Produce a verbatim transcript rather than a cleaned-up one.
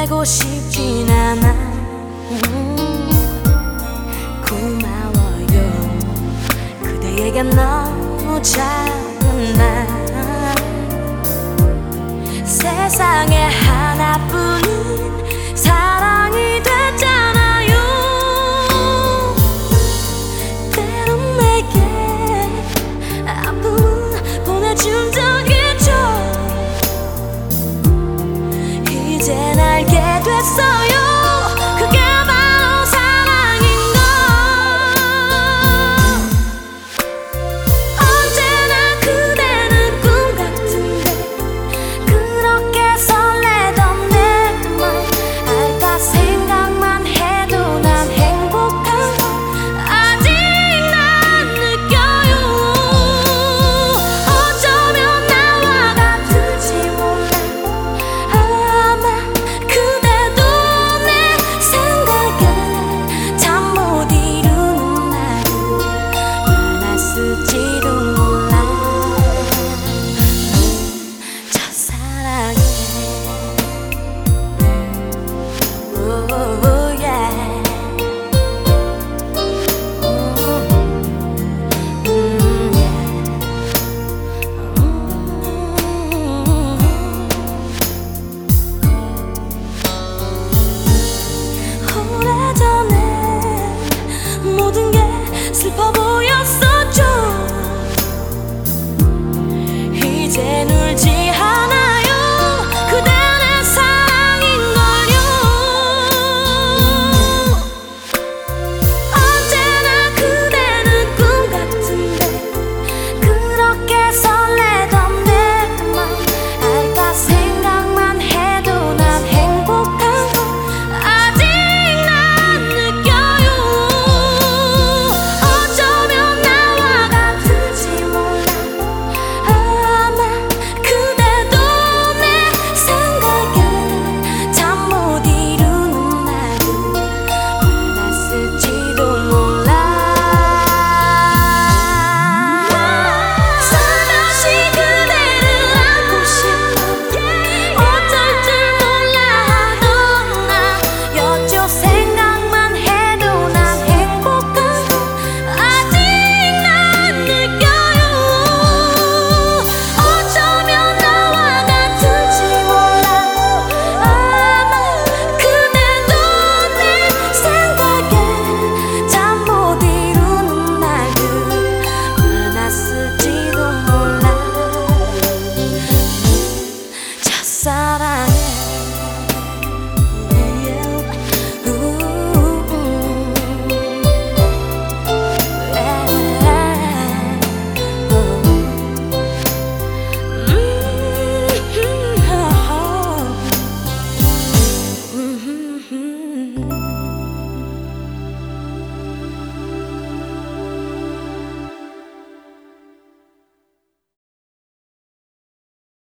보내고 싶진 않아. 음, 고마워요. 그대에게 너무 작은 나. 세상에 하나뿐인 사랑이 됐잖아요. 때론 내게 아픔을 보내준 적 있죠. 이젠 알게 됐어요. 그게 바로 사랑인 걸. 언제나 그대는 꿈 같은데 그렇게 설레던 내 맘 알까 생각만 해도 난 행복한 걸 아직 난 느껴요. 어쩌면 나와 같을지 몰라. 아마 그대도 내 생각에 잠 못 이루는 나를 만났을지도 몰라. 첫사랑에 Oh, yeah. Mm, yeah. Mm. 오래전에 모든 게 슬퍼 보였었죠. 이젠 울지 않아요. 그대 내 사랑인걸요. 언제나 그대는 꿈 같은데 그렇게 설레던 내 맘 알까 생각만 해도 난 행복한 걸 아직 난 느껴요. 어쩌면 나와 같을지 몰라. 아마 그대도 내 생각에 잠 못 이루는 나를 만났을지도 몰라. 살며시 그대를 안고 싶어. 어쩔 줄 몰라 하던 나 여쪽 생각만 해도 난 행복한 걸 아직 난 느껴요. 어쩌면 나와 같을지 몰라. 아마 그대도 내 생각에 잠 못 이루는 날들 만났을지도 몰라. 첫사랑